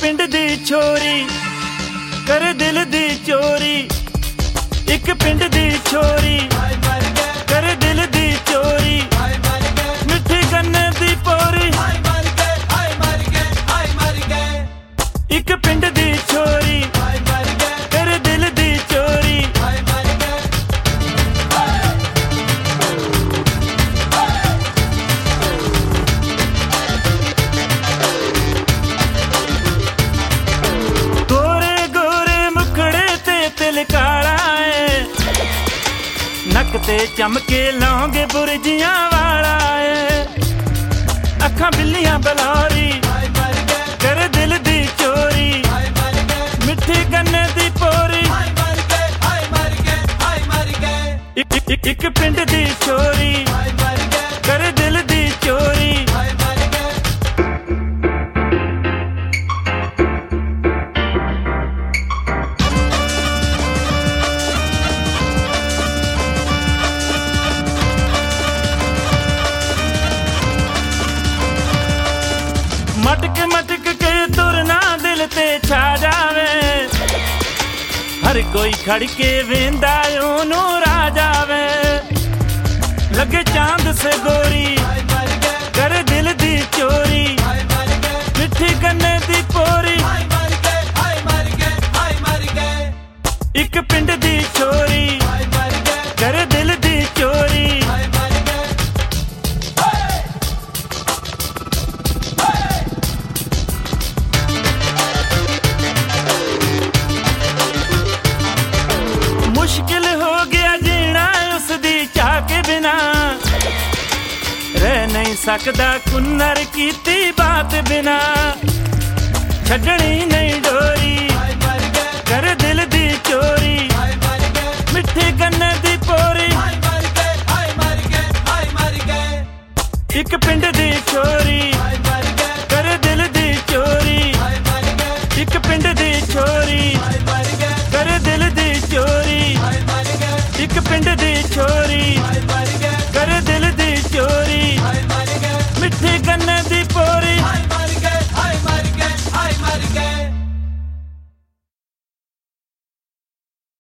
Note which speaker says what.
Speaker 1: पिंड दी छोरी करे दिल दी चोरी, एक पिंड दी छोरी करे दिल दी चोरी, मिठी गन्ने दी पोरी, एक पिंड दी छोरी करे दिल दी चोरी। गोरे गोरे मुखड़े ते तिल काला है, नक ते चमके लौंगे बुरजियां वाला है, अखां बिल्लियां बलौरी करे दिल दी चोरी, मिठी गन्ने दी पोरी, एक पिंड दी छोरी करे दिल दी चोरी। मटक मटक के तुरना दिल ते छा जावे, हर कोई खड़ के वेंदा ओनू रा जावे, लगे चांद से गोरी करे दिल दी चोरी, मिठी गन्ने दी पोरी, एक पिंड दी छोरी करे दिल दी चोरी। मुश्किल हो गया जीना उसदी चाह के बिना, रह नहीं सकदा कुन्नर कीती बात बिना, छड्डनी नहीं डोरी कर दिल दी चोरी, मिठी गन्ने दी पोरी, एक पिंड दी छोरी कर दिल दी चोरी, एक पिंड दी छोरी कर दिल दी चोरी, एक पिंड दी छोरी कर दिल दी चोरी, मिठी गन्ने दी पोरी।